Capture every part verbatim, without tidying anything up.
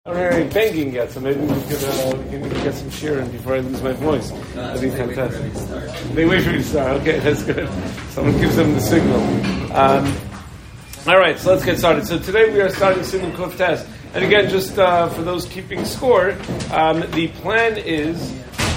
I don't hear any banging yet, so maybe we could, uh, we can get some cheering before I lose my voice. No, That'd be fantastic. They wait for me to start. They wait for you to start. Okay, that's good. Someone gives them the signal. Um, all right, so let's get started. So today we are starting Siman Kuf Tes. And again, just uh, for those keeping score, um, the plan is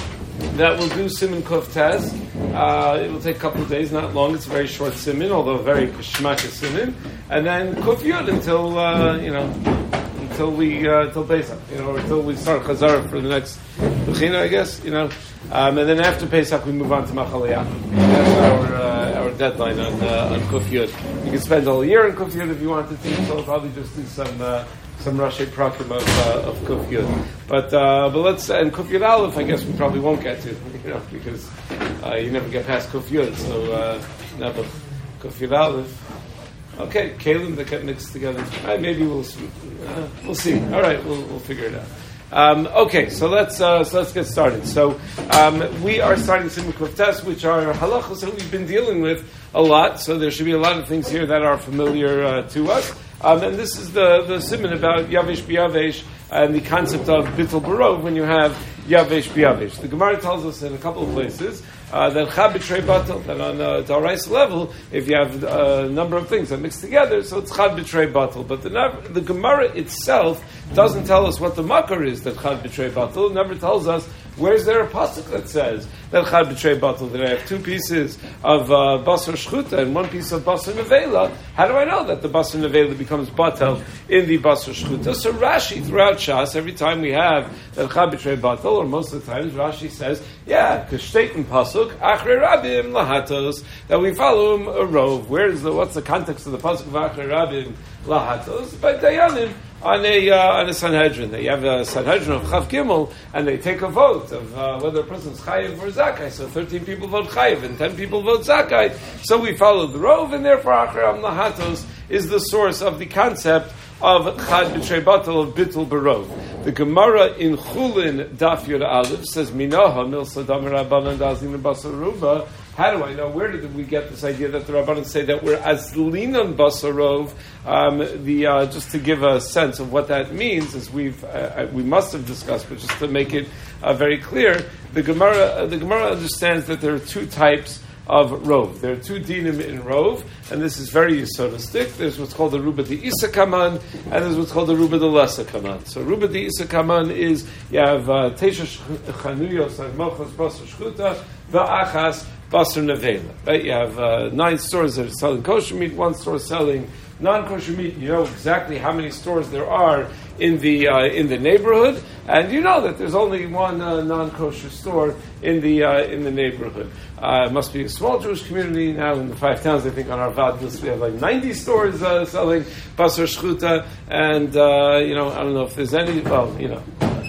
that we'll do Siman Kuf Tes. Uh, it will take a couple of days, not long. It's a very short Siman, although very Kishmaka Siman. And then Kuf Yud until, uh, you know, until we, uh, until Pesach, you know, or until we start Chazara for the next Bechina, I guess, you know. Um, and then after Pesach, we move on to Machal Yaakov. That's our uh, our deadline on uh, on Kuf Yud. You can spend all year on Kuf Yud if you wanted to, so we'll probably just do some uh, some Rashi Prakim of uh, of Kuf Yud. But uh, but let's and Kuf Yud Aleph, I guess we probably won't get to, you know, because uh, you never get past Kuf Yud, so uh, never Kuf Yud Aleph. Okay, Kalim that get mixed together. Uh, maybe we'll uh, we'll see. All right, we'll we'll figure it out. Um, okay, so let's uh, so let's get started. So um, we are starting Siman Kuf Tes, which are halachos that we've been dealing with a lot. So there should be a lot of things here that are familiar uh, to us. Um, and this is the the siman about Yavesh B'Yavesh and the concept of Bittul Barov when you have Yavesh B'Yavesh. The Gemara tells us in a couple of places uh, that Chad B'Trei Batel, that on a D'Oraisa level, if you have a number of things that mix together, so it's Chad B'Trei Batel. But the, the Gemara itself doesn't tell us what the makar is that Chad B'Trei Batel. It never tells us. Where's there a pasuk that says that Chad B'Trei Batel, that I have two pieces of uh, Basar Shchuta and one piece of Basar Nevela? How do I know that the Basar Nevela becomes Batel in the Basar Shchuta? So Rashi, throughout Shas, every time we have that Chad B'Trei Batel, or most of the times, Rashi says, yeah, because Shteitin pasuk, Achrei Rabim Lahatos, that we follow him a rove. Where's the, what's the context of the pasuk of Achrei Rabim Lahatos? By Dayanim. On a uh, on a Sanhedrin, they have a Sanhedrin of Chav Gimel, and they take a vote of uh, whether a person is Chayiv or Zakai. So thirteen people vote Chayiv, and ten people vote Zakai. So we follow the Rov, and therefore Achrei Lahatos is the source of the concept of Chad B'Trei Batel, of Bittul Barov. The Gemara in Chulin Daf Yud Aleph says, Minaha Milsa Damar Rabbanan Dazin Basar Ruba. How do I know? Where did we get this idea that the Rabbanan say that we're Azlinan Basarov? Um, the uh, just to give a sense of what that means, as we've uh, we must have discussed, but just to make it uh, very clear, the Gemara uh, the Gemara understands that there are two types of rov. There are two dinim in rov, and this is very yisodistic. There's what's called the ruba de isa kaman, and there's what's called the ruba de lesa kaman. So ruba de isa kaman is you have teisha chanuyos and mochas basar shchuta va'achas basar nevela. Right? You have uh, nine stores that are selling kosher meat, one store selling non-kosher meat. You know exactly how many stores there are in the uh, in the neighborhood, and you know that there's only one uh, non-kosher store in the uh, in the neighborhood. Uh, it must be a small Jewish community now in the five towns. I think on our Vad list we have like ninety stores uh, selling basar shchuta, and uh, you know I don't know if there's any. Well, you know.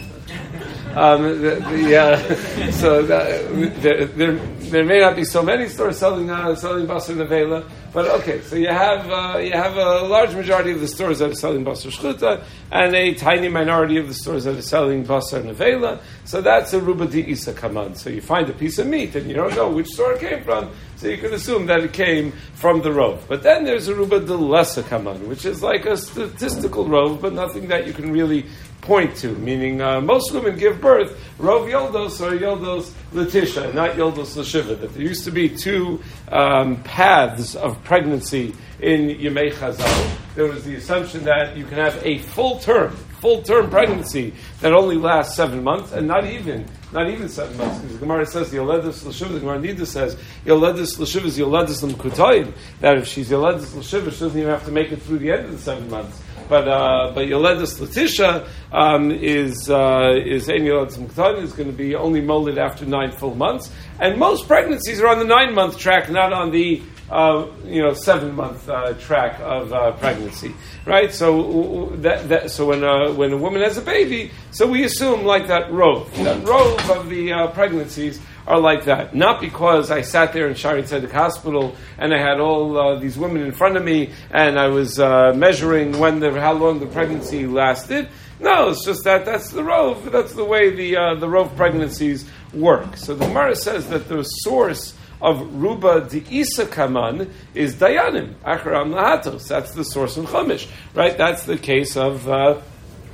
Um, the, the, uh, so the, there, there, there may not be so many stores selling uh, selling basar nevela, but okay. So you have uh, you have a large majority of the stores that are selling basar shchuta, and a tiny minority of the stores that are selling basar nevela. So that's a ruba de isa kaman. So you find a piece of meat, and you don't know which store it came from, so you can assume that it came from the rov. But then there's a ruba de lesa kaman, which is like a statistical rov, but nothing that you can really point to, meaning uh, most women give birth rov yoldos or yoldos Letitia, not yoldos Leshiva. That there used to be two um, paths of pregnancy in Yemei Chazal. There was the assumption that you can have a full term, full term pregnancy that only lasts seven months, and not even not even seven months, because the Gemara says Yoledus Leshiva. The Gemara Nida says Yoledus Leshiva is Yoledus L'Mkutayim. That if she's Yoledus Leshiva, she doesn't even have to make it through the end of the seven months. But uh, but Yoledus Letitia um, is uh, is Ein Yoledus Muktan is going to be only molded after nine full months, and most pregnancies are on the nine month track, not on the uh, you know seven month uh, track of uh, pregnancy, right? So that, that so when uh, when a woman has a baby, so we assume like that rove, that rove of the uh, pregnancies are like that. Not because I sat there in Shari Tzedek Hospital and I had all uh, these women in front of me and I was uh, measuring when the how long the pregnancy lasted. No, it's just that that's the rove. That's the way the uh, the rove pregnancies work. So the Gemara says that the source of Ruba de Isa Kaman is Dayanim, Acharam Lahatos. That's the source in Chumash, right? That's the case of uh,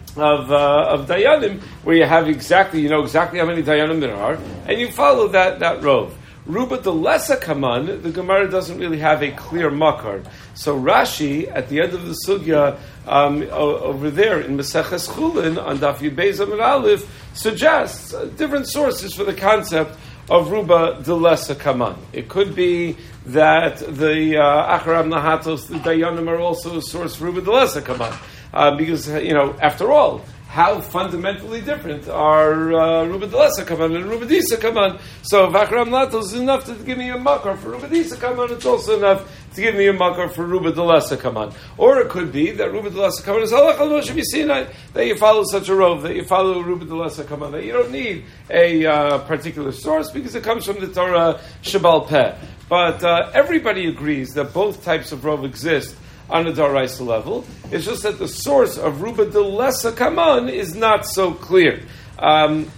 of uh, of Dayanim, where you have exactly, you know exactly how many Dayanim there are, and you follow that that rov. Ruba de Lesa Kaman, the Gemara doesn't really have a clear makar. So Rashi, at the end of the sugya, um, over there in Maseches Chulin, on Daf Yud Beis Amud Aleph, suggests uh, different sources for the concept of Ruba de Lesa Kaman. It could be that the uh, Acharam Nahatos, the Dayanim, are also a source for Ruba de Lesa Kaman. Uh, because, you know, after all, how fundamentally different are uh, Ruba de Lesa Kaman and Ruba Disa Kaman? So if Acharam Nahatos is enough to give me a makar for Ruba Disa Kaman, it's also enough to give me a makar for Ruba de Lesa Kaman. Or it could be that Ruba de Lesa Kaman is halach al Moshe Sinai, that you follow such a rov, that you follow Ruba de Lesa Kaman, that you don't need a uh, particular source because it comes from the Torah Shebal Peh. But uh, everybody agrees that both types of rov exist on a Daraisa level. It's just that the source of Ruba de Lesa Kaman is not so clear. Um,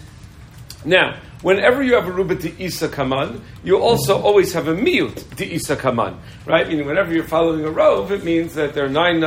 now, whenever you have a Ruba de Isa Kaman, you also always have a Miyut de Isa Kaman, right? Meaning, whenever you're following a rov, it means that there are nine uh,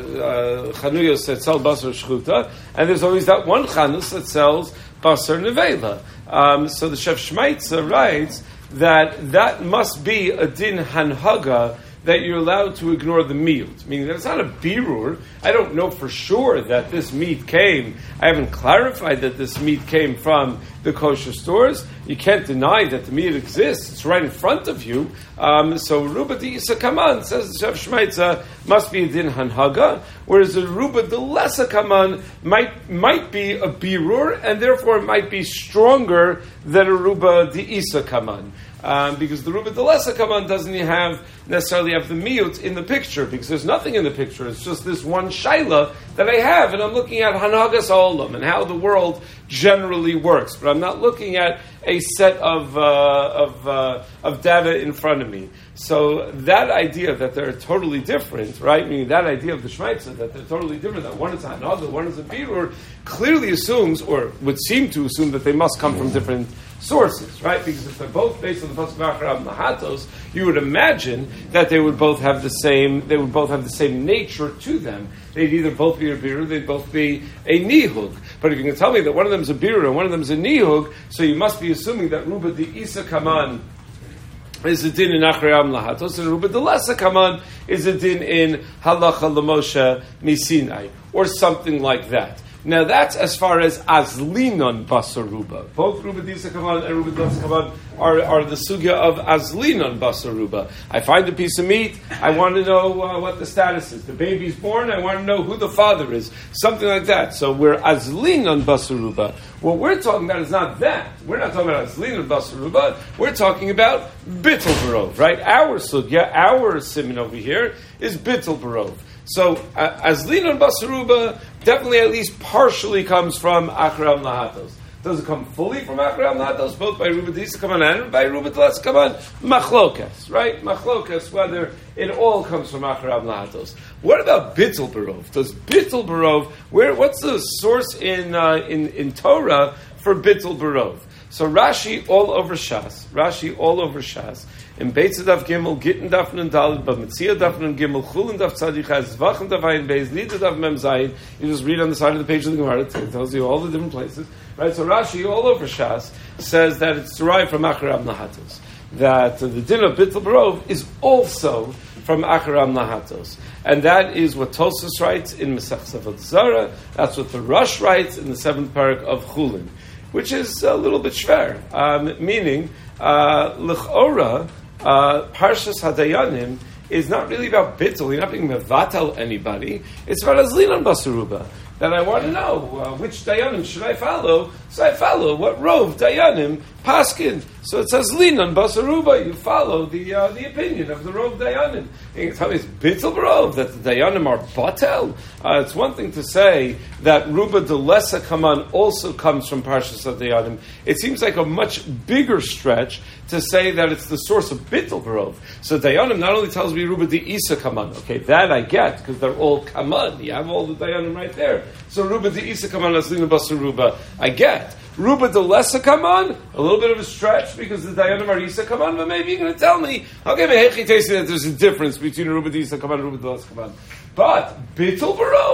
uh, chanuyos that sell basar shchuta, and there's always that one chanus that sells basar nevela. Um, so the Chef Shmaitza writes that that must be a din hanhaga, that you're allowed to ignore the miyut, meaning that it's not a birur. I don't know for sure that this meat came. I haven't clarified that this meat came from the kosher stores. You can't deny that the meat exists. It's right in front of you. Um, so Ruba de Isa Kaman, says the Chef Shmaitza, must be a din hanhaga, whereas the Ruba de Lesa Kaman might might be a birur, and therefore it might be stronger than a Ruba de Isa Kaman. Um, because the Ruba de Lesa Kaman doesn't have necessarily have the miyut in the picture, because there's nothing in the picture. It's just this one shaila that I have, and I'm looking at Hanagas Olam and how the world generally works. But I'm not looking at a set of uh, of uh, of data in front of me. So that idea that they're totally different, right? Meaning that idea of the Shmaitza that they're totally different, that one is a Hanaga, one is a Birur, clearly assumes, or would seem to assume, that they must come from different sources, right? Because if they're both based on the pasuk Acharam Nahatos, you would imagine that they would both have the same. They would both have the same nature to them. They'd either both be a birur, they'd both be a nihug. But if you can tell me that one of them is a birur and one of them is a nihug, so you must be assuming that Ruba de Isa Kaman is a din in Acharam Lahatos, and Ruba de Lesa Kaman is a din in Halacha L'Moshe Misinai, or something like that. Now that's as far as Azlinon Basar Ruba. Both Ruba de Isa Kaman and Ruba de Lesa Kaman are, are the sugya of Azlinon Basar Ruba. I find a piece of meat, I want to know uh, what the status is. The baby's born, I want to know who the father is. Something like that. So we're Azlinon Basar Ruba. What we're talking about is not that. We're not talking about Azlinon Basar Ruba. We're talking about Bittul Barov, right? Our sugya, our siman over here is Bittul Barov. So, uh, Azlinon Basar Ruba definitely at least partially comes from Acharam Lahatos. Does it come fully from Acharam Lahatos, both by Ruba de Isa Kaman and by Ruba de Lesa Kaman? Machlokas, right? Machlokas, whether it all comes from Acharam Lahatos. What about Bittul Barov? Does Bittul Barov, where? What's the source in uh, in, in Torah for Bittul Barov? So Rashi all over Shas, Rashi all over Shas, in Beitz Daf Gimel, Gittin Daf Nun Daled, Bamitzia Daf Nun Gimel, Chulin Daf Tzadik Chaz, Zvachen Daf Ayin Beis, Lida Daf Mem Zayin. You just read on the side of the page of the Gemara, it tells you all the different places, right? So Rashi all over Shas says that it's derived from Acharam Nahatos, that uh, the din of Bittul Barov is also from Acharam Nahatos. And that is what Tosfos writes in Masechta Avodah Zarah, that's what the Rosh writes in the seventh parak of Chulin, which is a little bit shver, um, meaning, uh, l'chora, uh, Parshas Hadayanim is not really about bittul. You're not being mevatel anybody. It's about Azlinon Basar Ruba. That I want to know uh, which Dayanim should I follow. So I follow what rov Dayanim paskin. So it says Azlinon Basar Ruba. You follow the uh, the opinion of the rov Dayanim. You can tell me it's bittul rov that the Dayanim are batel. Uh, it's one thing to say that Ruba de Lesa Kaman also comes from Parshas Dayanim. It seems like a much bigger stretch to say that it's the source of bittul rov. So Dayanim not only tells me Ruba de Isa Kaman. Okay, that I get because they're all Kaman. You have all the Dayanim right there. So Ruba de Isa Kaman, Azlinon Basar Ruba, I get. Ruba de Lesa Kaman, a little bit of a stretch because the Dayanim are Isa Kaman, but maybe you're going to tell me, okay, that there's a difference between Ruba de Isa Kaman and Ruba de Lesa Kaman. But Bittul Barov,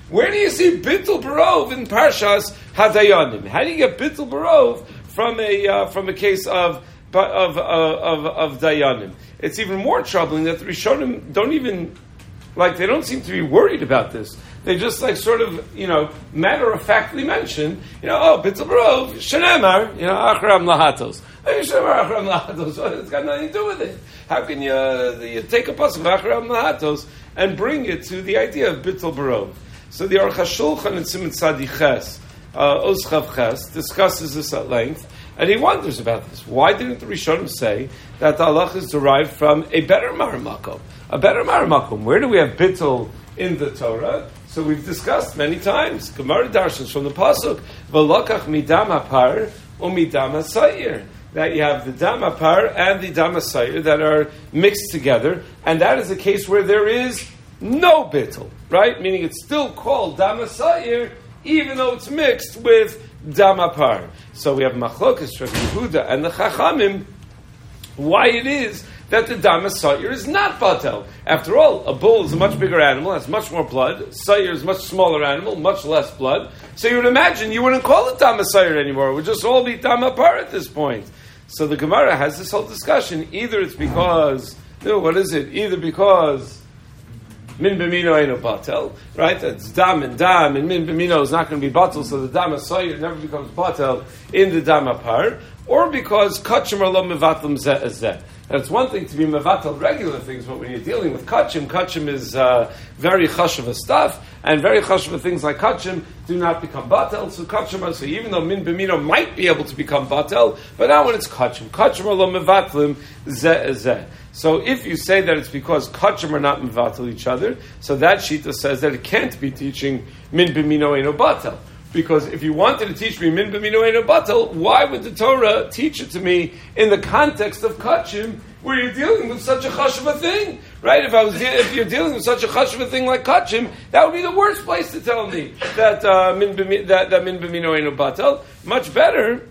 Where do you see Bittul Barov in Parshas Hadayanim? How do you get Bittul Barov from a uh, from a case of of of of, of Dayanim? It's even more troubling that the Rishonim don't even like they don't seem to be worried about this. They just like sort of, you know, matter of factly mention, you know, oh, Bittul Barov, Shenemar, you know, Achram Lahatos. Shenemar Achram Lahatos. It's got nothing to do with it. How can you, uh, you take a pasuk of Achram Lahatos and bring it to the idea of Bittul Barov? So the Aruch HaShulchan in Siman Tzadi Ches, uh, Oschav Ches, discusses this at length, and he wonders about this. Why didn't the Rishonim say that the halach is derived from a better maramakom? A better maramakom. Where do we have Bittul in the Torah? So we've discussed many times. Gemara Darshans from the pasuk, V'lokach midam hapar u'midam hasayir. That you have the dam hapar and the dam hasayir that are mixed together, and that is a case where there is no bittul, right? Meaning it's still called dam hasayir, even though it's mixed with dam hapar. So we have machlokas from Yehuda and the Chachamim, why it is that the dam hasayir is not batel. After all, a bull is a much bigger animal, has much more blood. Sayir is a much smaller animal, much less blood. So you would imagine you wouldn't call it dam hasayir anymore. It would just all be dam hapar at this point. So the Gemara has this whole discussion. Either it's because, no, what is it? Either because min b'mino eino batel, right? That's dam and dam, and min b'mino is not going to be batel, so the dam hasayir never becomes batel in the dam hapar, or because kachim are lo mevatlim zeh zeh. Now, it's one thing to be mevatel regular things, but when you're dealing with kachim, kachim is uh, very chashuva stuff, and very chashuva things like kachim do not become batel. So kachim are, so even though min b'mino might be able to become batel, but not when it's kachim. Kachim are lo mevatlim zeh zeh. So if you say that it's because kachim are not mevatel each other, so that shita says that it can't be teaching min b'mino eino batel. Because if you wanted to teach me min b'mino eino batel, why would the Torah teach it to me in the context of kachim, where you're dealing with such a chashuva thing, right? If I was, de- if you're dealing with such a chashuva thing like kachim, that would be the worst place to tell me that uh, min b'mi- that, that min b'mino eino batel. Much better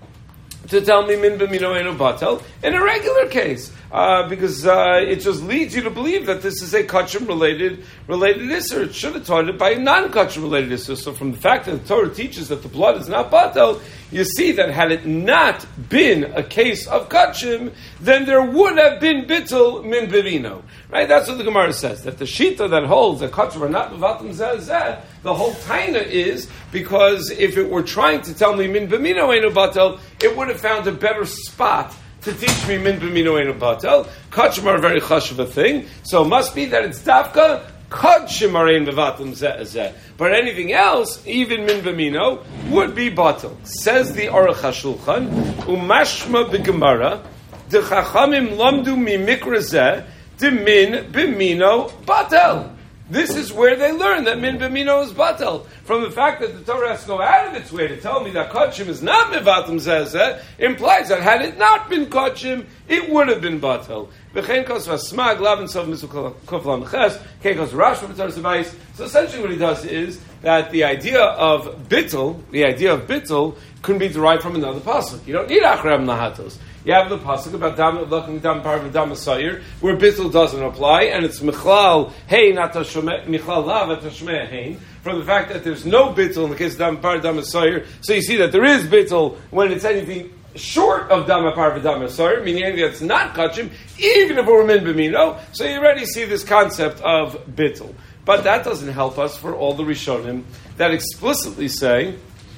to tell me min b'mino eino batel in a regular case, uh, because uh, it just leads you to believe that this is a kachim related related issur. It should have taught it by a non-kachim related issur. So from the fact that the Torah teaches that the blood is not batel, you see that had it not been a case of kachim, then there would have been bittul min b'mino. Right? That's what the Gemara says. That the shita that holds that kachim are not mevatim zeh zeh, the whole taina is because if it were trying to tell me min b'mino eino batel, it would have found a better spot to teach me min b'mino eino batel. Kachim are a very chashuva thing, so it must be that it's dafka kachim are ein mevatim zeh zeh. But anything else, even min b'mino, would be batel. Says the Aruch HaShulchan, umashma b'gemara, de chachamim lamdu mi mikra zeh, de min b'mino batel. This is where they learn that min b'mino is batel. From the fact that the Torah has to go out of its way to tell me that kachim is not mevatim zeh zeh, implies that had it not been kachim, it would have been batel. V'chein kos v'asmag lavin sov misu kof lam ches, kein kos rash v'b'tor sevayis. So essentially what he does is that the idea of bittul, the idea of bittul, can be derived from another pasuk. You don't need achram lahatos. You have the pasuk about dam looking dam par dam asayir, where bittul doesn't apply, and it's michlal hey not tashmeh michlal lav tashmeh hein. From the fact that there's no bittul in the case of dam par dam asayir, so you see that there is bittul when it's anything short of dam par dam asayir, meaning anything that's not kachim, even if it were min b'mino. So you already see this concept of bittul, but that doesn't help us for all the Rishonim that explicitly say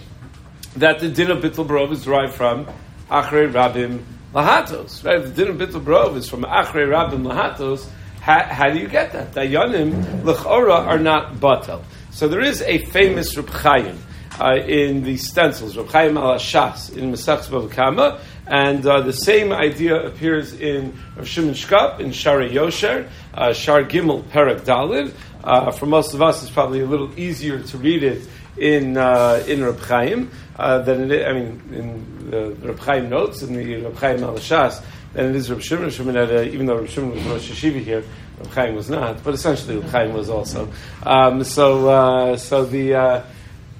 that the din of bittul barov is derived from Achrei Rabim Lahatos, right? The din of bittul barov is from Achrei Rabim Lahatos. How, how do you get that? Dayanim l'chora are not batel. So there is a famous Reb Chaim uh, in the stencils, Reb Chaim al Hashas in Masechus Bava Kama, and uh, the same idea appears in Rav Shimon Shkop in Shara Yosher, uh, Shar Gimel Perek Dalid. Uh, for most of us, it's probably a little easier to read it in uh, in Reb Chaim uh, than it is, I mean, in the, the Reb Chaim notes in the Reb Chaim al Hashas than it is Reb Shimon. Shimon had a, even though Reb Shimon was Rosh Yeshiva here, Reb Chaim was not, but essentially Reb Chaim was also. Um, so, uh, so the uh,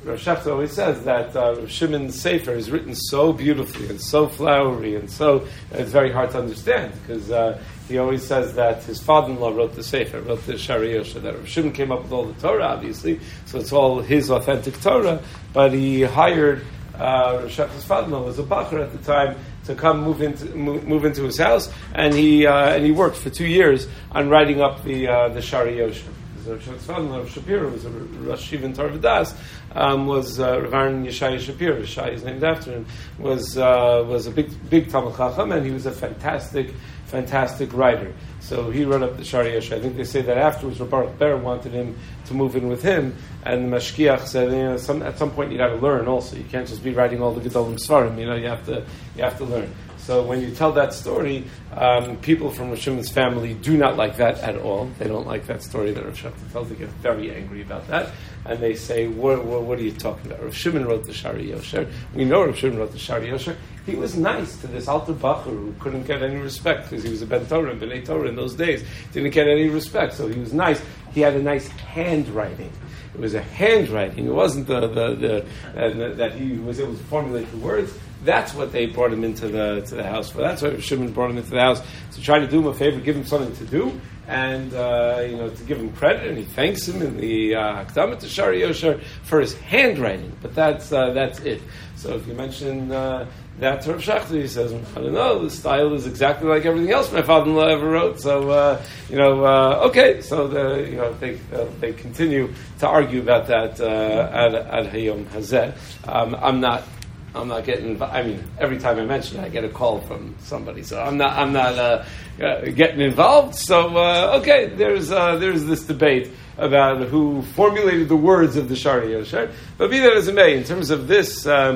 Rav Shechter always says that uh, Rav Shimon's Sefer is written so beautifully and so flowery and so it's very hard to understand because uh, he always says that his father-in-law wrote the Sefer, wrote the Shari Yosher, that Rav Shimon came up with all the Torah, obviously, so it's all his authentic Torah, but he hired uh, Rav Shechter's father-in-law, was a bacher at the time, to come move into move, move into his house, and he uh, and he worked for two years on writing up the uh, the Shari Yosher. Rav Shechter's father-in-law, Rav Shapiro, was a Rosh Yeshiva in Torah V'das, um, was uh, Rav Aaron Yeshaya Shapiro. Yeshaya is named after him. Was uh, was a big big Talmid Chacham, and he was a fantastic fantastic writer. So he wrote up the Shari Yosher. I think they say that afterwards, Rav Baruch Ber wanted him to move in with him, and the Mashkiach said, you know, some, at some point you got to learn. Also, you can't just be writing all the Gedolim Svarim. You know, you have to you have to learn. So when you tell that story, um, people from Rav Shimon's family do not like that at all. They don't like that story that Rav Shechter tells. They get very angry about that. And they say, what, what, what are you talking about? Rav Shimon wrote the Shari Yosher. We know Rav Shimon wrote the Shari Yosher. He was nice to this Alter Bacher who couldn't get any respect because he was a Ben Torah and B'nai Torah in those days. Didn't get any respect, so he was nice. He had a nice handwriting. It was a handwriting. It wasn't the, the, the, uh, that he was able to formulate the words. That's what they brought him into the to the house for. That's why Shimon brought him into the house to try to do him a favor, give him something to do, and uh, you know to give him credit. And he thanks him in the Hakdama to Shari Yosher for his handwriting. But that's uh, that's it. So if you mention uh, that to Rav Shechter, he says, I don't know, the style is exactly like everything else my father-in-law ever wrote. So uh, you know, uh, okay. So the, you know they uh, they continue to argue about that uh, ad ad hayom hazeh. Um, I'm not. I'm not getting. I mean, every time I mention it, I get a call from somebody. So I'm not. I'm not uh, uh, getting involved. So uh, okay, there's uh, there's this debate about who formulated the words of the Shari Yosher. But be that as it may, in terms of this, um,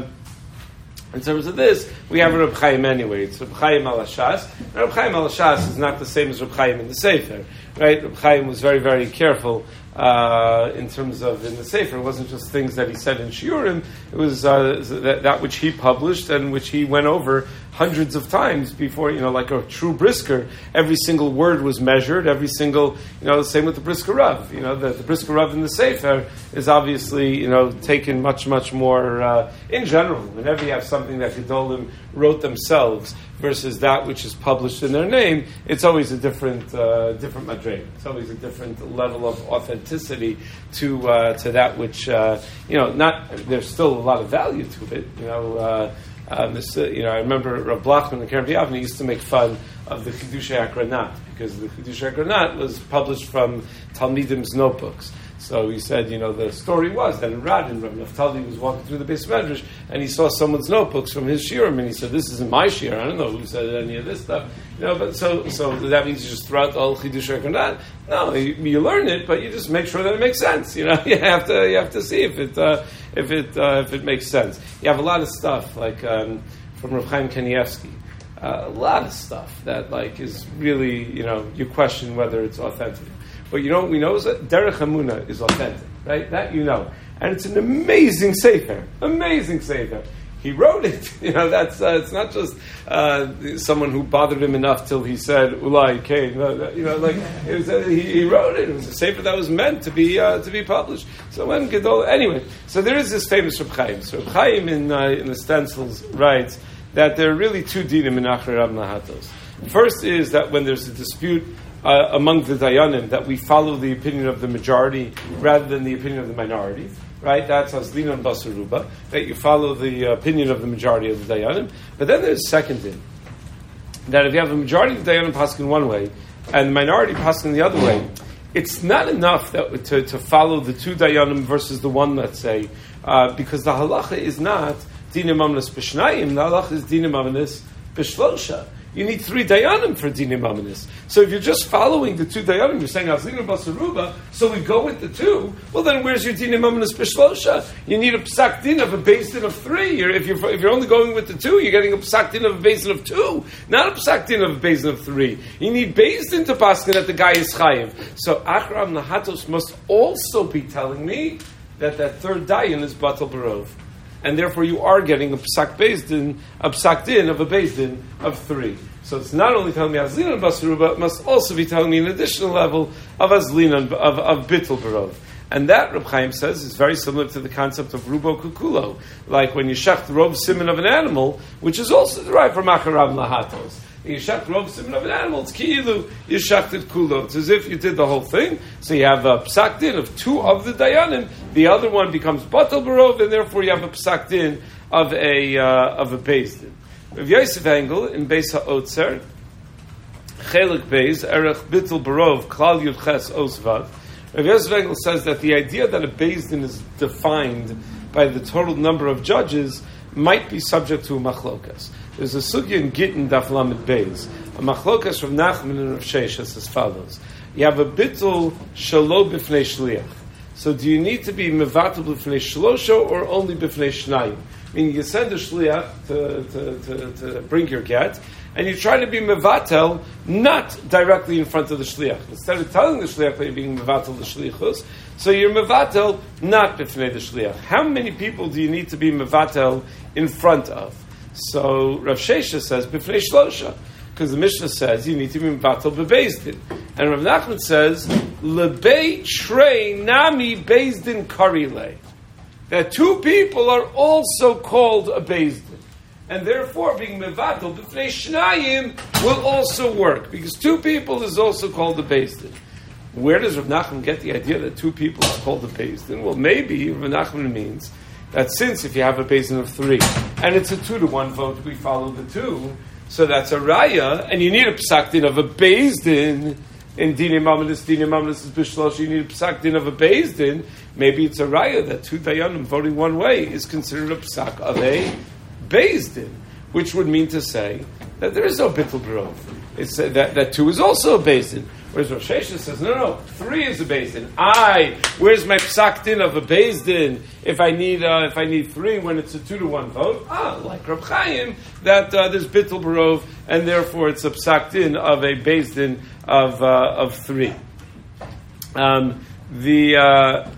in terms of this, we have a Reb Chaim anyway. It's Reb Chaim al Hashas. Reb Chaim al Hashas is not the same as Reb Chaim in the Sefer, right? Reb Chaim was very, very careful. Uh, in terms of in the Sefer, it wasn't just things that he said in Shiurim, it was uh, that, that which he published and which he went over hundreds of times before, you know, like a true brisker. Every single word was measured, every single, you know, the same with the Brisker Rav. You know, the, the Brisker Rav in the Sefer is obviously, you know, taken much, much more, uh, in general, whenever you have something that Gedolim wrote themselves versus that which is published in their name, it's always a different, uh, different madrega. It's always a different level of authenticity to uh, to that which, uh, you know, not. There's still a lot of value to it. You know, uh, uh, this, uh, you know, I remember Rav Blachman and Karen V'Yavni used to make fun of the Chidushei HaGranat because the Chidushei HaGranat was published from Talmidim's notebooks. So he said, you know, the story was that in Radin, Rav Naftali was walking through the Beis Medrash and he saw someone's notebooks from his shiurim and he said, "This isn't my shiur. I don't know who said any of this stuff." You know, but so so that means you just throw out the whole Chidushei HaGranat. No, you, you learn it, but you just make sure that it makes sense. You know, you have to you have to see if it uh, if it uh, if it makes sense. You have a lot of stuff like um, from Rav Chaim Kanievsky. Uh, a lot of stuff that like is really, you know, you question whether it's authentic. But you know what we know is that Derech Hamuna is authentic, right? That you know. And it's an amazing sefer. Amazing sefer. He wrote it. You know, that's uh, it's not just uh, someone who bothered him enough till he said, Ulai, Kain. You know, like, it was, uh, he, he wrote it. It was a sefer that was meant to be uh, to be published. So when Gedol... Anyway, so there is this famous Reb Chaim. So Reb Chaim in, uh, in the stencils writes that there are really two dinim in Achrei Rav Nahatos. First is that when there's a dispute Uh, among the Dayanim, that we follow the opinion of the majority rather than the opinion of the minority, right? That's Azlinan Basaruba, that you follow the opinion of the majority of the Dayanim. But then there's a second thing, that if you have a majority of the Dayanim passing one way and the minority passing the other way, it's not enough that to, to follow the two Dayanim versus the one, let's say, uh, because the halacha is not Dinim Amnis B'Shnayim, the halacha is Dinim Amnis B'Shlosha. You need three dayanim for dinim amanis. So if you're just following the two dayanim, you're saying Azlina Basaruba, so we go with the two. Well, then where's your dinim amanis b'shlosha? You need a psak din of a beis din of three. You're, if you're if you're only going with the two, you're getting a psak din of a beis din of two, not a psak din of a beis din of three. You need beis din to paskin that the guy is chayiv. So Achrei Rav Nahatos must also be telling me that that third dayan is batal barov. And therefore, you are getting a psak beis din, a psak din of a beis din of three. So it's not only telling me azlinan basaruba, it must also be telling me an additional level of azlinan of of bittul barov. And that, Reb Chaim says, is very similar to the concept of rubo kukulo, like when you shecht the rov siman of an animal, which is also derived from acharav lahatos. You shecht rov siman of an animal, it's ki'ilu, you shechted kulo. It's as if you did the whole thing. So you have a psak din of two of the dayanim, the other one becomes batal barov, and therefore you have a psak din of a, uh, of a beis din. Rav Yosef Engel, in Beis HaOtzer, Chelik Beis, Erech Bittul Barov, Klal Yud Ches Osvav. Rav Yosef Engel says that the idea that a Beis Din is defined by the total number of judges might be subject to a machlokas. There's a sugya in Gittin Daf Lamed Beis, a machlokas from Nachman and Rav Sheshes as follows. You have a Bittul Shalo B'fnei Shliach. So do you need to be Mevatel B'fnei Shlosho or only B'fnei Shnayim? Meaning you send a Shliach to, to, to, to bring your get, and you try to be mevatel not directly in front of the shliach. Instead of telling the shliach that you're being mevatel the shlichus, so you're mevatel not b'fnei the shliach. How many people do you need to be mevatel in front of? So Rav Shesha says b'fnei shlosha, because the Mishnah says you need to be mevatel b'beis din, and Rav Nachman says lebei trei nami beis din karile, that two people are also called a beis din. And therefore, being mevatel b'fnei shnayim will also work, because two people is also called a beis din. Where does Rav Nachman get the idea that two people is called a beis din? Well, maybe Rav Nachman means that since if you have a beis din of three and it's a two to one vote, we follow the two. So that's a raya, and you need a psak din of a beis din. In Dinei Mamadis, Dinei Mamadis is b'shlosh. You need a psak din of a beis din. Maybe it's a raya that two dayanim voting one way is considered a psak of a beis din, which would mean to say that there is no bittul barov. It's uh, that that two is also a beis din. Whereas Rosh Hashanah says, no, no, three is a beis din. I, where's my psak din of a beis din? If I need, uh, if I need three when it's a two to one vote, ah, like Reb Chaim, that uh, there's bittul barov, and therefore it's a psak din of a beis din of uh, of three. Um, the uh,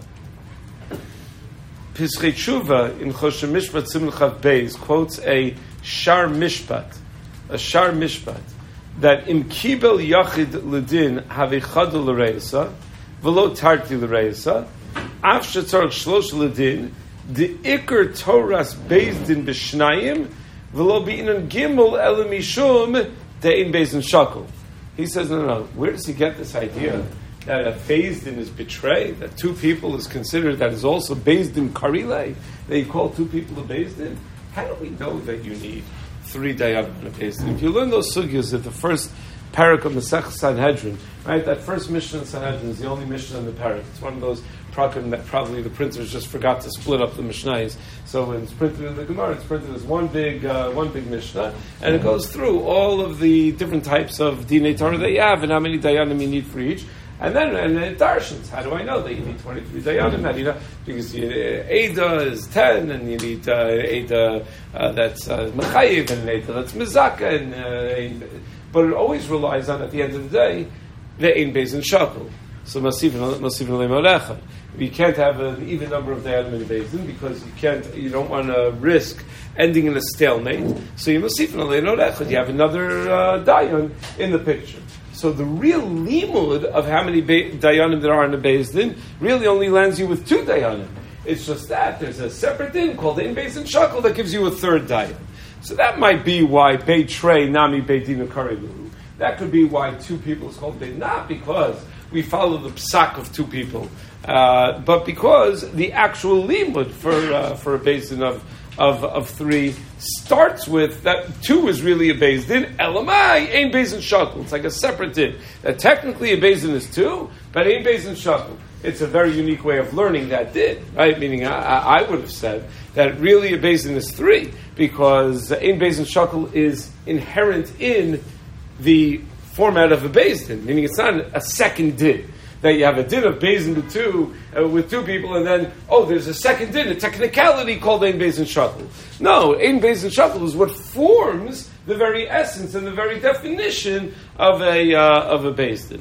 Pischei Tshuva in Choshen Mishpat Siman Chav Beis quotes a Shar Mishpat, a Shar Mishpat, that im kibel yachid ledin have a chadul l'reisa, v'lo tarti l'reisa, af shetzarach shlosh ledin, the ikar toras beis din b'shnayim, v'lo bi'inan gimel ele mishum de'in beis din shakol. He says, no, no, no, where does he get this idea that a beis din is betrayed, that two people is considered, that is also beis din karile, that you call two people a beis din? How do we know that you need three dayanim in a beis din? If you learn those sugyas at the first parak of Masech Sanhedrin, right, that first Mishnah in Sanhedrin is the only Mishnah in the parak. It's one of those prakim that probably the printers just forgot to split up the Mishnahs. So when it's printed in the Gemara, it's printed as one big uh, one big Mishnah, and it goes through all of the different types of dinei Torah that you have and how many dayanim you need for each. And then, and then it darshans. How do I know that you need twenty-three dayanim? How do you know? Because you, uh, Ada is ten, and you need uh, Ada uh, that's uh, Mechayiv, and Ada that's Mizaka, and uh, but it always relies on, at the end of the day, the Ein Beis Din Shakol. So Masivin Masivin Leimorechad. You can't have an even number of dayanim in Beis Din because you can't. You don't want to risk ending in a stalemate. So you Masivin Leimorechad. You have another uh, dayan in the picture. So the real limud of how many be- dayanim there are in the Beis Din really only lands you with two dayanim. It's just that there's a separate din called the Ein Beis Din Shakol that gives you a third dayan. So that might be why Beit Trei Nami Beit Din Karilu. That could be why two people is called Beit, not because we follow the psak of two people, uh, but because the actual limud for uh, for a Beis Din of Of, of three starts with that two is really a beis din. Elamai ain't beis din shakul. It's like a separate din. That technically a beis din is two, but ain't beis din shakul. It's a very unique way of learning that din, right? Meaning, I, I would have said that really a beis din is three because ain't beis din shakul is inherent in the format of a beis din. Meaning, it's not a second din. That you have a din of beis din to two uh, with two people, and then oh, there's a second din, a technicality called ein beis din shakul. No, ein beis din shakul is what forms the very essence and the very definition of a uh, of a beis din.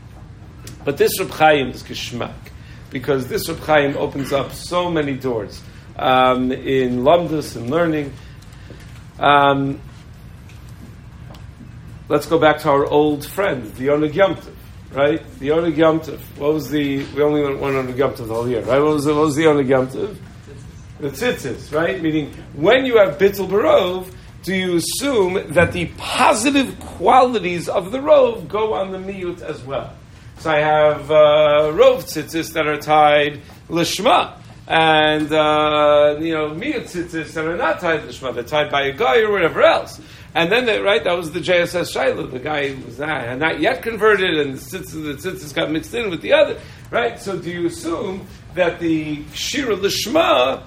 But this Reb Chaim is geschmack, because this Reb Chaim opens up so many doors um, in lamdus and learning. Um, let's go back to our old friend, the Oneg Yom Tov. right? The Oneg Yom Tov. What was the? We only went one Oneg Yom Tov the whole year, right? What was the, what was the Oneg Yom Tov? The tzitzis, right? Meaning, when you have bittul barov, do you assume that the positive qualities of the rov go on the miyut as well? So I have uh, rov tzitzis that are tied lishma, and uh, you know miyut tzitzis that are not tied lishma. They're tied by a guy or whatever else. And then, they, right, that was the J S S Shiloh. The guy was not, had not yet converted, and the tzitzis, the tzitzis got mixed in with the other, right? So do you assume that the shira lishma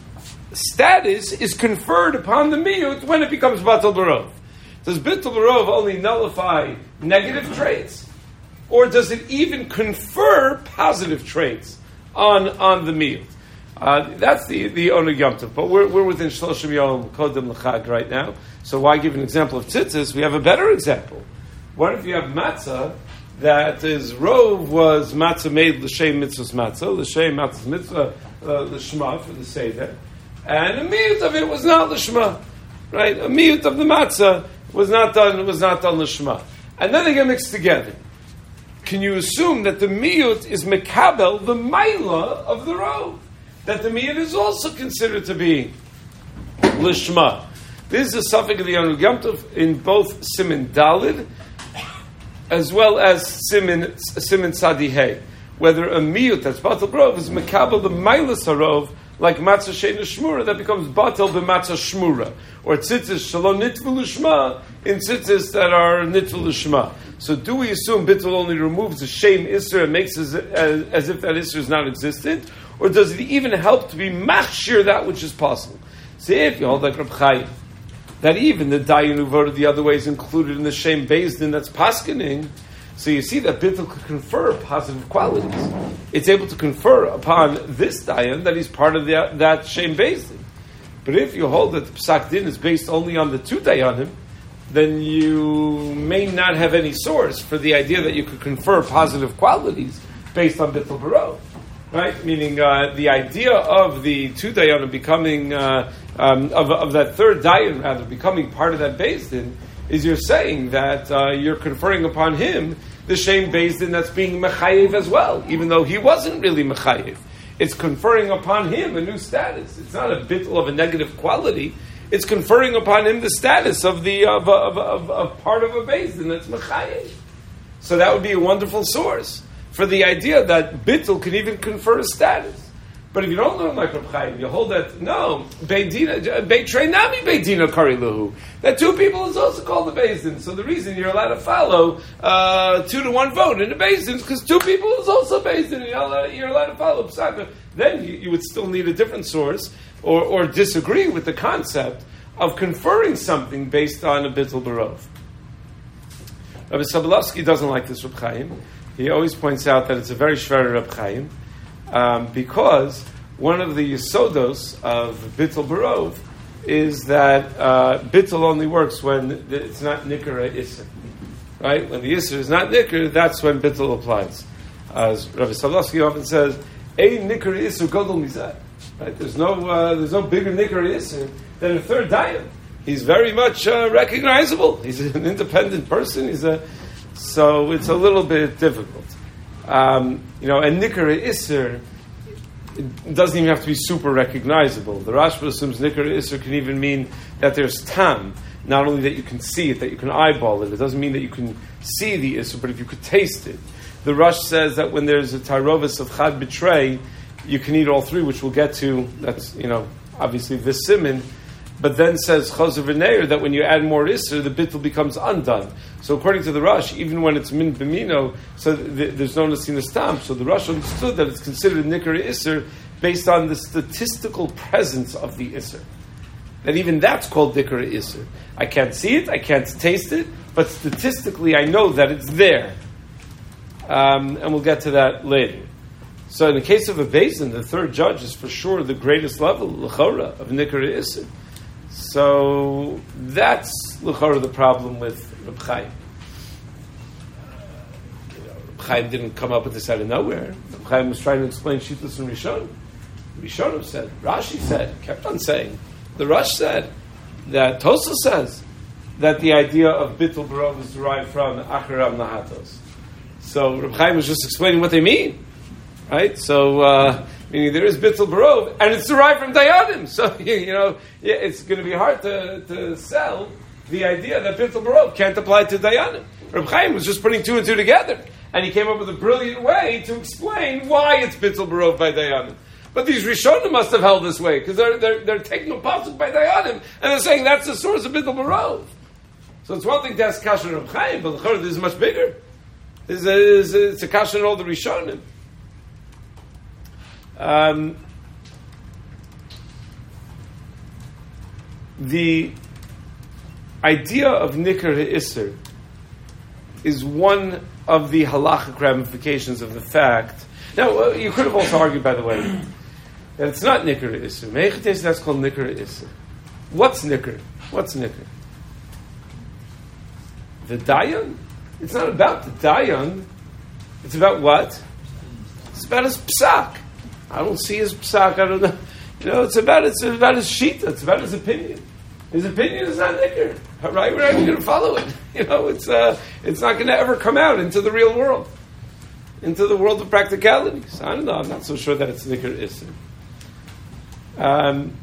status is conferred upon the miyut when it becomes batal barov? Does batal barov only nullify negative traits, or does it even confer positive traits on, on the miyut? Uh, that's the the Oneg Yom Tov. But we're we're within Shloshim Yom Kodem L'Chag right now. So why give an example of tzitzis? We have a better example. What if you have matzah that is rov was matzah made l'shem mitzvahs matzah, l'shem matzahs mitzvah uh, l'shma for the seder, and a miyut of it was not l'shma, right? A miyut of the matzah was not done was not done l'shma, and then they get mixed together. Can you assume that the miyut is mekabel the maila of the rov? That the miyut is also considered to be lishma. This is a suffix of the Oneg Yom Tov in both Siman Dalid as well as Siman Siman Tzadi Hey. Whether a miyut that's batal barov is mekabel the mailas harov like matzah sheina shmura that becomes batal b'matzah shmura, or tzitzis shalom nitvu l'shma in tzitzis that are nitvu l'shma. So do we assume bittul only removes the shame isser and makes as, as, as if that isser is not existent? Or does it even help to be machshir that which is possible? See, if you hold like Reb Chaim, that even the dayan who voted the other way is included in the shem beis din that's paskening, so you see that bittul could confer positive qualities. It's able to confer upon this dayan that he's part of the, that shem beis din. But if you hold that the psak din is based only on the two dayanim, then you may not have any source for the idea that you could confer positive qualities based on bittul barov. Right, meaning uh, the idea of the two dayanim becoming uh, um, of, of that third dayan rather becoming part of that beis din is you're saying that uh, you're conferring upon him the same beis din that's being mechayev as well, even though he wasn't really mechayev. It's conferring upon him a new status. It's not a bittul of a negative quality. It's conferring upon him the status of the of of, of, of part of a beis din that's mechayev. So that would be a wonderful source for the idea that bittul can even confer a status. But if you don't learn like Reb Chaim, you hold that, no, Beidina, Beitrei Nami Beidina Kari Lahu. That two people is also called the beis din. So the reason you're allowed to follow uh, two to one vote in the beis din is because two people is also beis din. You're allowed, you're allowed to follow Psaka. Then you, you would still need a different source or, or disagree with the concept of conferring something based on a bittul barov. Rabbi Sobolovsky doesn't like this Reb Chaim. He always points out that it's a very shver Reb Chaim, um, because one of the yisodos of bittul barov is that uh, bittul only works when it's not nikar isser. Right? When the isser is not nikar, that's when bittul applies. As Rabbi Sobolovsky often says, "Ein nikar isser gadol mizeh." Right? There's no uh, there's no bigger nikar isser than a third dayan. He's very much uh, recognizable. He's an independent person. He's a So it's a little bit difficult. Um, you know, and Nikar Isser, it doesn't even have to be super recognizable. The Rashba assumes Nikar Isser can even mean that there's tam, not only that you can see it, that you can eyeball it. It doesn't mean that you can see the Isser, but if you could taste it. The Rush says that when there's a Tarovis of Chad B'Trei, you can eat all three, which we'll get to. That's, you know, obviously the Siman. But then says Choser V'Neir that when you add more Isser, the bittul becomes undone. So according to the Rush, even when it's min b'mino, so th- there's no Nesina Stam. So the Rush understood that it's considered Nikar Isser based on the statistical presence of the Isser. That even that's called Nikar Isser. I can't see it, I can't taste it, but statistically I know that it's there. Um, and we'll get to that later. So in the case of a beis din, the third judge is for sure the greatest level, l'chora, of Nikar Isser. So that's l'chora the problem with Reb Chaim. You know, Reb Chaim didn't come up with this out of nowhere. Reb Chaim was trying to explain Shittus and Rishon. Rishonim said, Rashi said, kept on saying. The Rush said that Tosa says that the idea of bittul barov is derived from Acharam Nahatos. So Reb Chaim was just explaining what they mean, right? So uh, meaning there is bittul barov, and it's derived from dayanim. So you know, yeah, it's going to be hard to, to sell the idea that bittul barov can't apply to dayanim. Reb Chaim was just putting two and two together, and he came up with a brilliant way to explain why it's bittul barov by dayanim. But these Rishonim must have held this way, because they're, they're, they're taking a pasuk by dayanim, and they're saying that's the source of bittul barov. So it's one thing to ask kasha Reb Chaim, but the Chorah is much bigger. It's a, it's a kasha in all the Rishonim. Um, the idea of nikar ha'isr is one of the halachic ramifications of the fact. Now, uh, you could have also argued, by the way, that it's not nikar ha'isr. Me'echates, that's called nikar ha'isr. What's nikar? What's nikar? The dayan? It's not about the dayan. It's about what? It's about his psak. I don't see his psak. I don't know. You know, it's about it's about his shita. It's about his opinion. His opinion is not nikar, right? We're not even going to follow it. You know, it's uh, it's not going to ever come out into the real world, into the world of practicalities. I don't know. I'm not so sure that it's nikar isser. Um,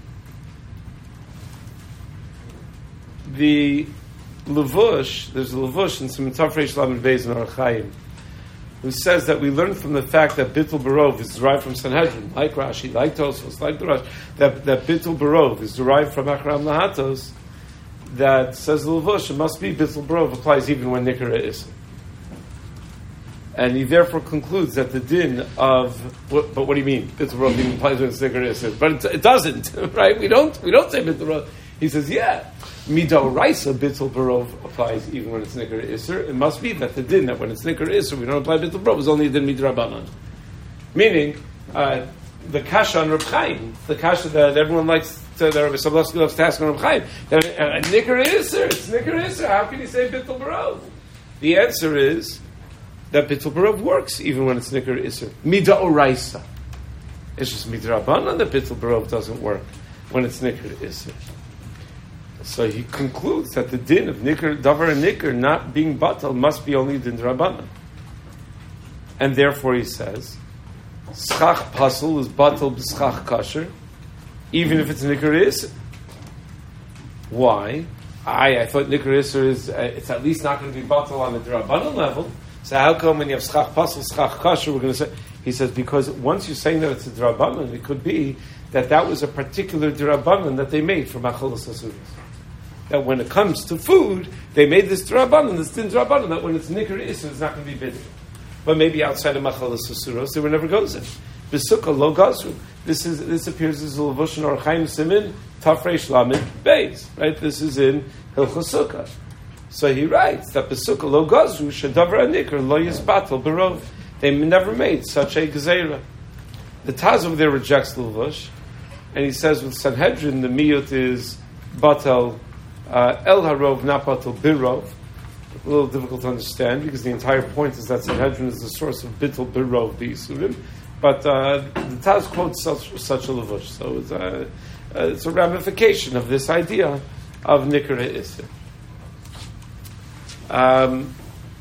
the Levush, there's a Levush in some Tafrei Shlam Beis in Orach Chaim, who says that we learn from the fact that bittul barov is derived from Sanhedrin, like Rashi, like Tosfos, like the Rashi, that, that bittul barov is derived from Akram Lahatos, that says the Levush, it must be bittul barov applies even when nikra is. And he therefore concludes that the din of, what, but what do you mean? Bittul barov even applies when it's nikra is. But it, it doesn't, right? We don't, we don't say bittul barov. He says, yeah, midoraisa bittul barov applies even when it's nikar isser. It must be that the din that when it's nikar isser we don't apply bittul barov is only a din midrabanan. Meaning, uh, the kasha on Reb Chaim, the kasha that everyone likes to, that Rabbi Sablovsky loves to ask on Reb Chaim, that uh, nikar isser, it's nikar isser. How can you say bittul barov? The answer is that bittul barov works even when it's nikar isser. Midoraisa. It's just midrabanan that bittul barov doesn't work when it's nikar isser. So he concludes that the din of nikr, davar and nikr not being batal must be only din drabanan. And therefore he says, schach pasul is batal b'schach kasher, even if it's nikr isser. Why? I, I thought nikr isser is, uh, it's at least not going to be batal on the drabanan level. So how come when you have schach pasul, schach kasher, we're going to say, he says, because once you're saying that it's a drabanan, it could be that that was a particular drabanan that they made for machalas asuras. That when it comes to food, they made this drabanan, this din drabanan, that when it's nikar isser, it's not going to be bidden. But maybe outside of machalas asuros, they were never goes in. Besukah lo gazru. This is this appears as a levush in Orach Chaim Simin Tafrei Shlamid Beis. Right? This is in Hilchos Sukkah. So he writes that besukah lo gazru shedavar anikar lo yisbatel barov. They never made such a gezeira. The Taz over there rejects the levush, and he says with Sanhedrin the miyut is batel. Uh, El Harov, not Batal Birov. A little difficult to understand because the entire point is that Sanhedrin is the source of Bittul Birov, the Yisurim. But uh, the Taz quotes such, such a levush. So it's a, uh, it's a ramification of this idea of Nikra Isser. Um,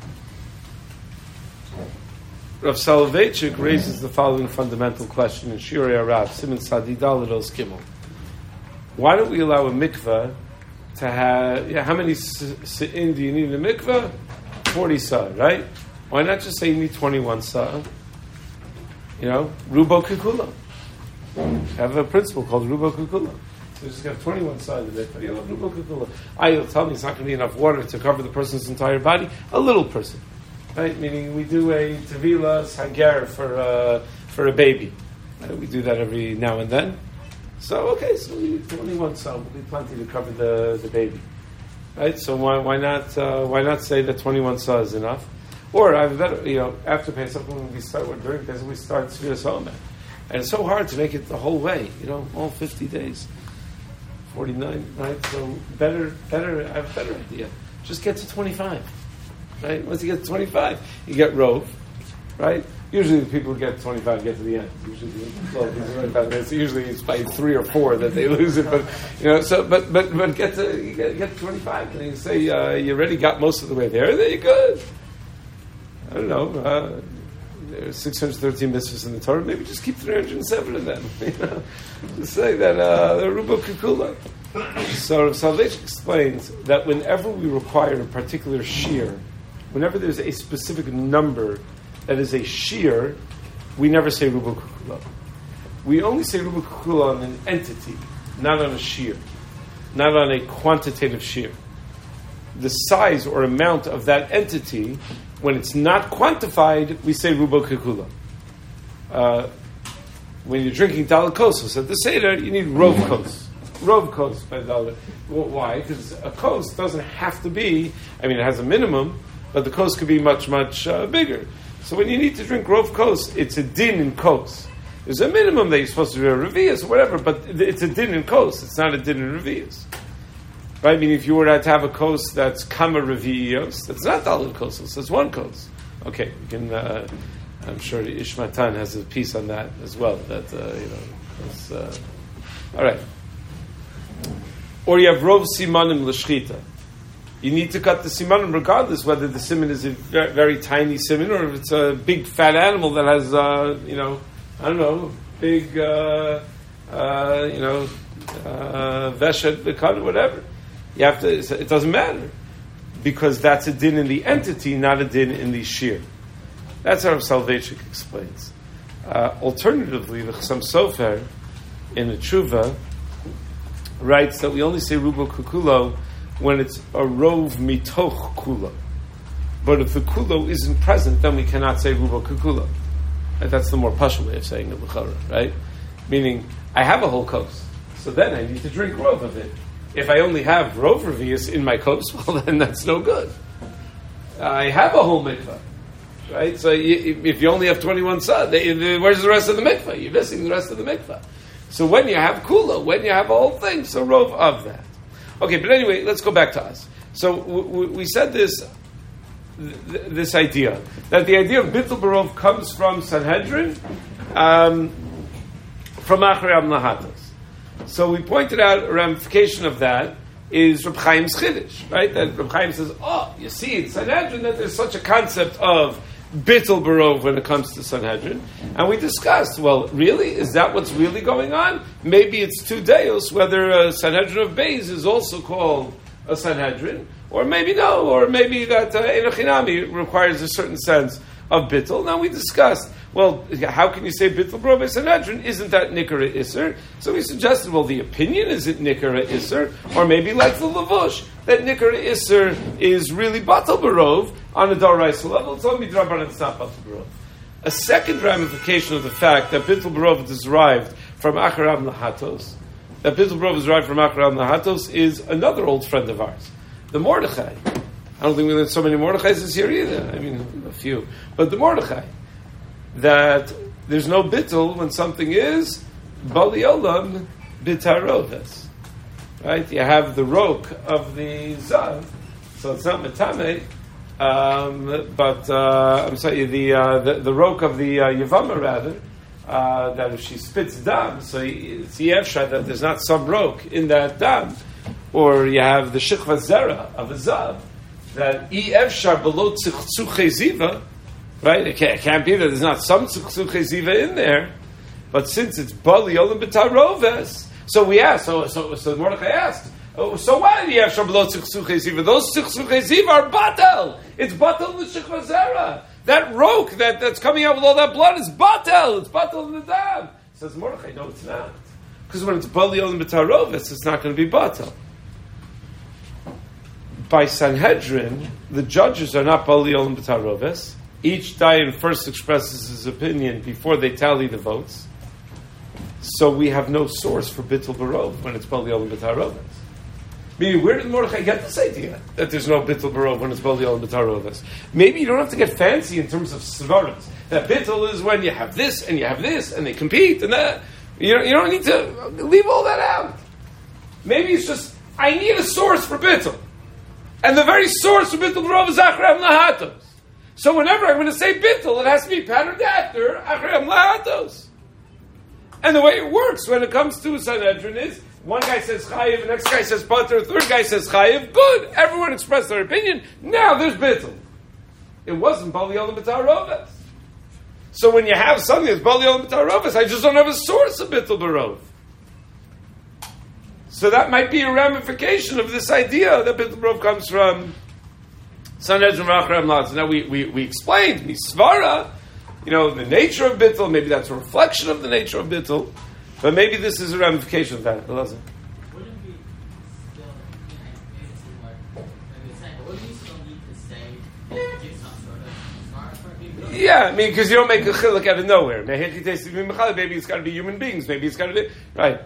Rav Soloveitchik raises the following fundamental question in Shirei Arav, Siman Sadi Daled Os Gimel. Why don't we allow a mikveh to have, yeah, how many sa'in do you need in a mikveh? forty sa, right? Why not just say you need twenty-one sa? You know, rubo kikula. Have a principle called rubo kikula. So you just have twenty-one sa in the mikveh. You know, rubo kikula. I will tell me it's not going to be enough water to cover the person's entire body. A little person, right? Meaning we do a tevilas hager for uh, for a baby. Right? We do that every now and then. So okay, so we need twenty-one sa will be plenty to cover the, the baby, right? So why why not uh, why not say that twenty-one sa is enough? Or I have a better, you know, after Pesach when we start when during Pesach we start Sfiras Omer, and it's so hard to make it the whole way, you know, all fifty days, forty-nine, right? So better better I have a better idea. Just get to twenty-five, right? Once you get to twenty-five, you get Rov, right? Usually the people who get twenty-five get to the end. Usually, it's usually it's by three or four that they lose it. But you know, so but but but get to you get, get to twenty-five, and you say uh, you already got most of the way there. There you go. I don't know, uh, there are six hundred thirteen mitzvahs in the Torah, maybe just keep three hundred seven of them. You know? Just say that uh, they're Rubo Kukula. So Rav Soloveitchik explains that whenever we require a particular shear, whenever there's a specific number that is a shear, we never say Rubo Kukula. We only say Rubo Kukula on an entity, not on a shear, not on a quantitative shear. The size or amount of that entity, when it's not quantified, we say Rubo Kukula. Uh, when you're drinking Dalet Kosos at the Seder, you need Rov Kos. Rov Kos by Dalet. Well, why? Because a Kos doesn't have to be, I mean, it has a minimum, but the Kos could be much, much uh, bigger. So when you need to drink Rov Kos, it's a din in Kos. There's a minimum that you're supposed to do a Revi'as or whatever, but it's a din in Kos. It's not a din in Revi'as. Right? I mean, if you were to have a Kos that's Kama Revi'os, that's not Dalet Kosos, that's one Kos. Okay, you can, uh, I'm sure Ishmatan has a piece on that as well, that, uh, you know, it's, uh, all right. Or you have Rov Simanim L'Shchita. You need to cut the simanim regardless whether the siman is a very, very tiny siman or if it's a big fat animal that has, uh, you know, I don't know, big, uh, uh, you know, uh, veshet, bekan, whatever. You have to. It doesn't matter because that's a din in the entity, not a din in the shir. That's how Soloveitchik explains. Uh, alternatively, the Chassam Sofer in the Tshuva writes that we only say Rubo Kukulo when it's a rov mitoch kulo. But if the kulo isn't present, then we cannot say Rubo Kukulo. And that's the more pashut way of saying it, right? Meaning, I have a whole kos, so then I need to drink rov of it. If I only have rov revius in my kos, well, then that's no good. I have a whole mikvah, right? So you, if you only have twenty-one sad, where's the rest of the mikvah? You're missing the rest of the mikvah. So when you have kula, when you have a whole thing, so rov of that. Okay, but anyway, let's go back to us. So w- w- we said this th- this idea, that the idea of Bittul Barov comes from Sanhedrin, um, from Achrei Amlahatos. So we pointed out a ramification of that is Reb Chaim's Chiddush, right? That Reb Chaim says, oh, you see in Sanhedrin that there's such a concept of Bittul Barov when it comes to Sanhedrin. And we discussed, well, really? Is that what's really going on? Maybe it's two deos, whether a Sanhedrin of Beis is also called a Sanhedrin, or maybe no, or maybe that uh, Enochinami requires a certain sense of Bittul. Now we discussed, well, how can you say Bittul Barov by Sanhedrin? Isn't that Nikara Isser? So we suggested, well, the opinion is it Nikara Isser, or maybe like the Lavush, that Nikara Isser is really Batal Barov on a Daraisa level. It's only Midrabanan, it's not Batal Barov. A second ramification of the fact that Bittul Barov is derived from Achrei Amlahatos, that Bittul Barov is derived from Achrei Amlahatos, is another old friend of ours, the Mordechai. I don't think we learned so many Mordechais this year either. I mean, a few. But the Mordechai, that there's no bittul when something is Bali Olam Bitaroves. Right? You have the rok of the Zav, so it's not Metame, um, but uh, I'm sorry, the, uh, the the rok of the uh, Yavama rather, uh, that if she spits dam, so it's Yevsha that there's not some rok in that dam, or you have the Shikva Zera of a Zav, that Yevsha below Tzchuche Ziva, right? It can't, it can't be that there's not some Tzchuche Ziva in there, but since it's Bali Olam Bitaroves, so we asked, so so, so Mordechai asked, oh, so why do you have Shabbalot Tzchuche Ziva? Those Tzchuche Ziva are batel. It's batel l'shikva zera. That roke that, that's coming out with all that blood is batel. It's batel in the dam. Says Mordechai, no, it's not. Because when it's Bali Olam Bitaroves, it's not going to be batel. By Sanhedrin, the judges are not Bali Olam Bitaroves. Each dayan first expresses his opinion before they tally the votes. So we have no source for Bittul Barov when it's Bali Olam Bitaroves. Meaning, where did Mordechai get this idea that there's no Bittul Barov when it's Bali Olam Bitaroves? Maybe you don't have to get fancy in terms of svaras. That Bittul is when you have this and you have this and they compete and that. You don't, you don't need to leave all that out. Maybe it's just, I need a source for Bittul. And the very source for Bittul Barov is Achrei Amlahatos. So whenever I'm going to say Bittul, it has to be patterned after Achrei Amlahatos. And the way it works when it comes to Sanhedrin is, one guy says Chayiv, the next guy says Pater, the third guy says Chayiv, good, everyone expressed their opinion, now there's Bittul. it wasn't Bali Olam B'Ta'aroves. So when you have something that's Bali Olam B'Ta'aroves, I just don't have a source of Bittul Barov. So that might be a ramification of this idea that Bittul Barov comes from Sanhedrin Rachram Latz. Now we, we, we explained, Misvara, you know, the nature of Bittul, maybe that's a reflection of the nature of Bittul, but maybe this is a ramification of that. Elazar. Wouldn't we still, maybe it's more, maybe it's saying, but wouldn't we still need to say, give some sort of smart for people? Yeah, I mean, because you don't make a chiluk out of nowhere. Maybe it's got to be human beings. Maybe it's got to be right.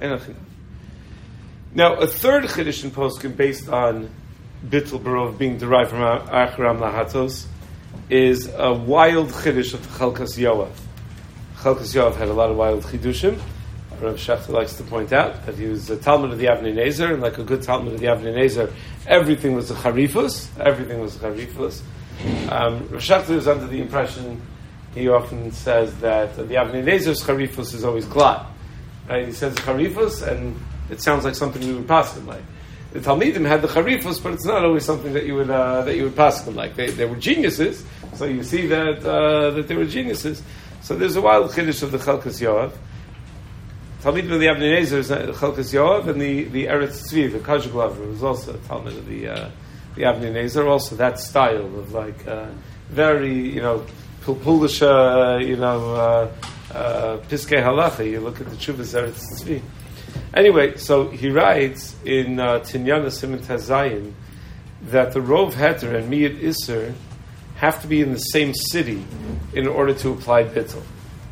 Now, a third chiddush in poskim based on Bittul Barov being derived from Acharam Lahatos is a wild chiddush of the Chalkas Yoav. Chalkas Yoav had a lot of wild chidushim. Rav Shechter likes to point out that he was a Talmud of the Avnei Nezer, and like a good Talmud of the Avnei Nezer, everything was a charifus. Everything was a charifus. Um, Rav Shechter is under the impression, he often says that the Avnei Nezer's charifus is always glad. Right? He says charifus, and it sounds like something we would pass him like. The Talmidim had the charifus, but it's not always something that you would uh, that you would pass them like. They, they were geniuses, so you see that uh, that they were geniuses. So there's a wild chiddush of the Chalkas Yoav. Talmidim of the Avnei Nezer is the Chalkas Yoav, and the, the Eretz Tzvi, the Kajuglav, was also a Talmud of the uh, the Avnei Nezer. Also that style of like uh, very you know pulpulisha, uh, you know uh, uh, piskei halacha. You look at the Chuvas Eretz Tzvi. Anyway, so he writes in uh, Tinyana Siman Tazayin that the Rov Heter and Miyad Isser have to be in the same city in order to apply Bittul.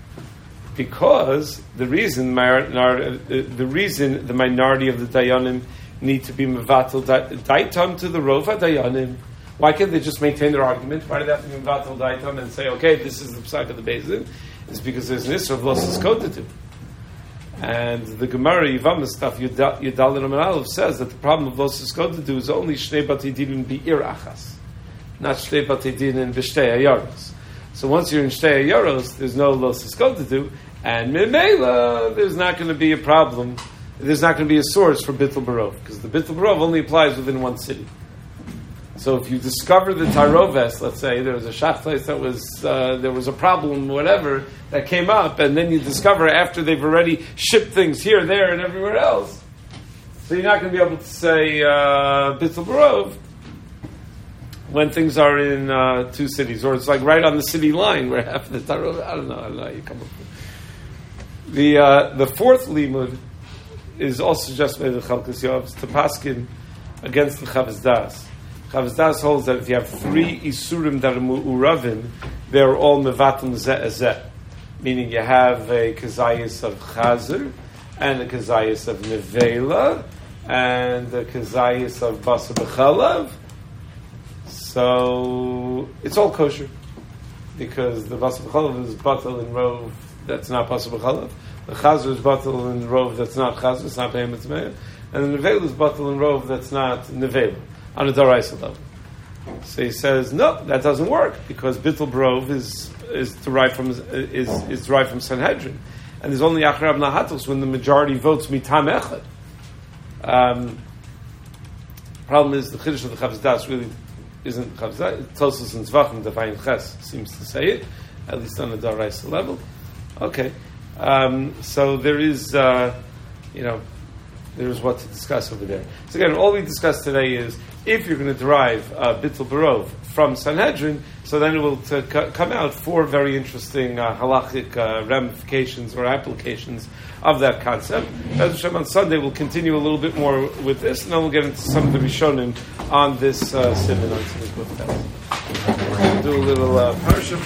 Because the reason the reason the minority of the Dayanim need to be Mevatel Daitam to the Rov HaDayanim, why can't they just maintain their argument? Why do they have to be Mevatel Daitam and say, okay, this is the Psak of the Beis Din? It's because there's an Isser of Losses Kodetu. And the Gemara Yevamah stuff Yudal and Aleph says that the problem of Losses Kodetu is only Shnei Batei Be'ir Achas, not Shnei Batei Dinin B'Shtei Ayaros. So once you're in Shtei Ayaros, there's no Losses Kodetu, and Mimela, there's not going to be a problem. There's not going to be a source for Bittul Barov, because the Bittul Barov only applies within one city. So if you discover the Taroves, let's say there was a shachtais that was uh, there was a problem, whatever that came up, and then you discover after they've already shipped things here, there, and everywhere else. So you're not going to be able to say uh, Bittul Barov when things are in uh, two cities, or it's like right on the city line where half the Taroves. I don't know. I don't know how you come up with the uh, the fourth limud is also just by the Chalkas Yoav to paskin against the Chavos Das. Chavos Das holds that if you have three isurim that are mu'uravim, they're all mevatim zeh zeh. Meaning you have a kazayis of chazer, and a kazayis of nevela, and a kazayis of basa b'chalav. So it's all kosher, because the basa b'chalav is batal and rov that's not basa b'chalav. The chazer is batal and rov that's not chazer, it's not behemoth meir. And the nevela is batal and rov that's not nevela, on a daraisa level. So he says, no, that doesn't work, because Bittul Barov is is derived from is is derived from Sanhedrin, and there's only Acharam Lahatos when the majority votes mitam echad. Um, problem is the chiddush of the Chavos Das really isn't Chavos Das. Tosos and Zvachim Devayin Ches seems to say it, at least on a daraisa level. Okay, um, so there is, uh, you know, there is what to discuss over there. So again, all we discussed today is if you're going to derive uh, Bittul Barov from Sanhedrin, so then it will t- c- come out four very interesting uh, halachic uh, ramifications or applications of that concept. As Hashem, on Sunday we'll continue a little bit more with this, and then we'll get into some of the Rishonim on this uh, Siman on Siman Kuf. We'll do a little uh, parsha.